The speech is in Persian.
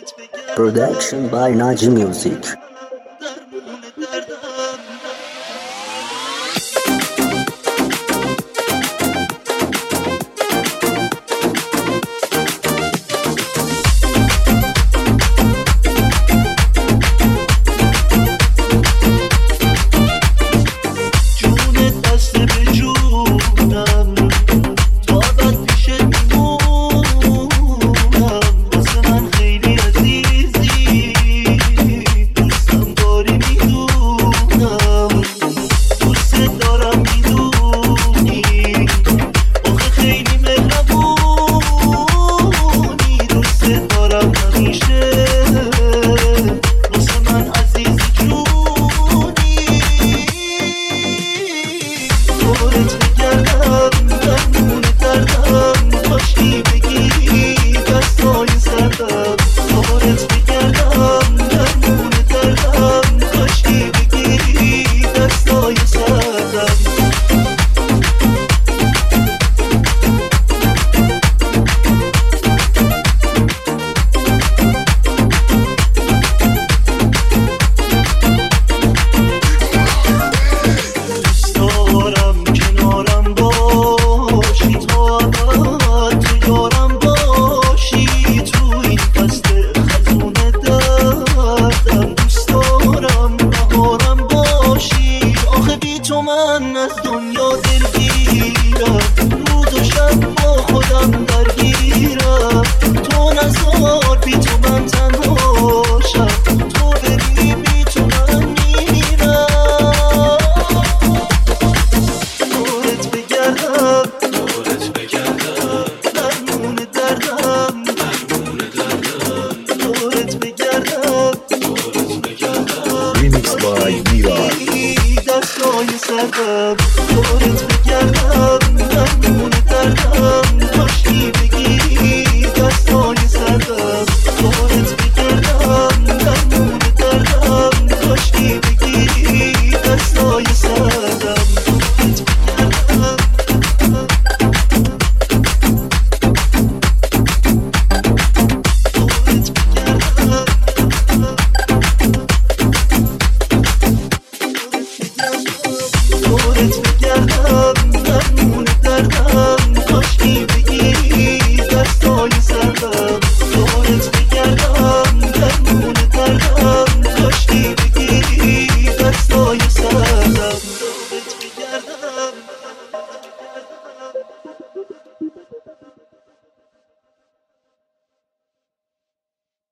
Production by Naji Music. من از دنیا دلگیرم، روز و شب با خودم درگیرم. تو نزار بی تو من تنها شم، تو بری بی تو من میرم. دورت بگردم درمون دردم، دورت بگردم Remix by Miray. دستای سردم، دورت